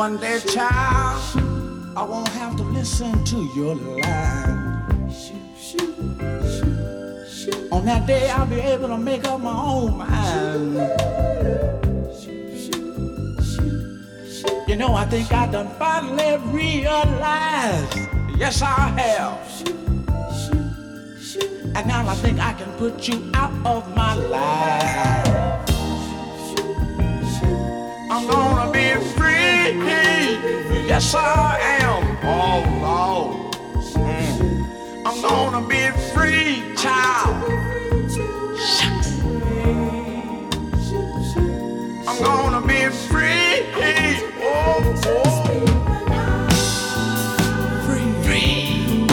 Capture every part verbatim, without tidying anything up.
One day, child, I won't have to listen to your lies. On that day, I'll be able to make up my own mind. You know, I think I done finally realized. Yes, I have. And now I think I can put you out of my life. I'm gonna be free. Yes, I am. Oh, Lord. Mm. I'm gonna be free, child. I'm gonna be free. Oh, oh. Free. Free.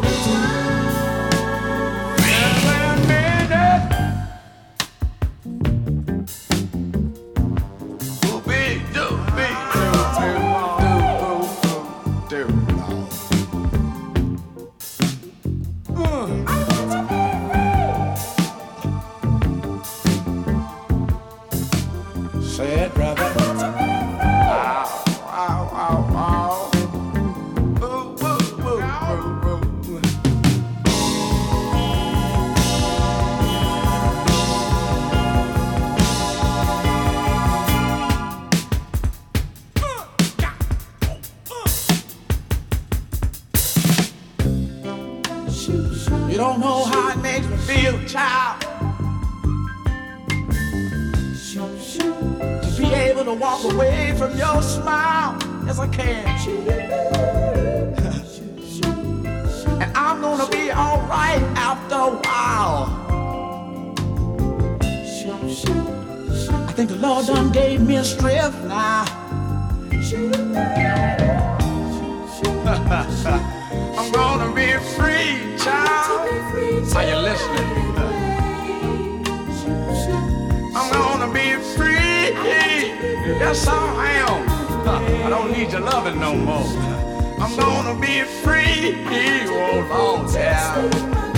Say it, brother. Ow, ow, ow, ow. Ooh, ooh, ooh, ooh, ooh. You don't know how it makes me feel, child. To be able to walk away from your smile, yes I can. And I'm gonna be alright after a while. I think the Lord done gave me a strength now. I'm gonna be free, child. Are you listening? I'm gonna be free. Yes, I am. I don't need your loving no more. I'm gonna be free. Oh, Lord, yeah.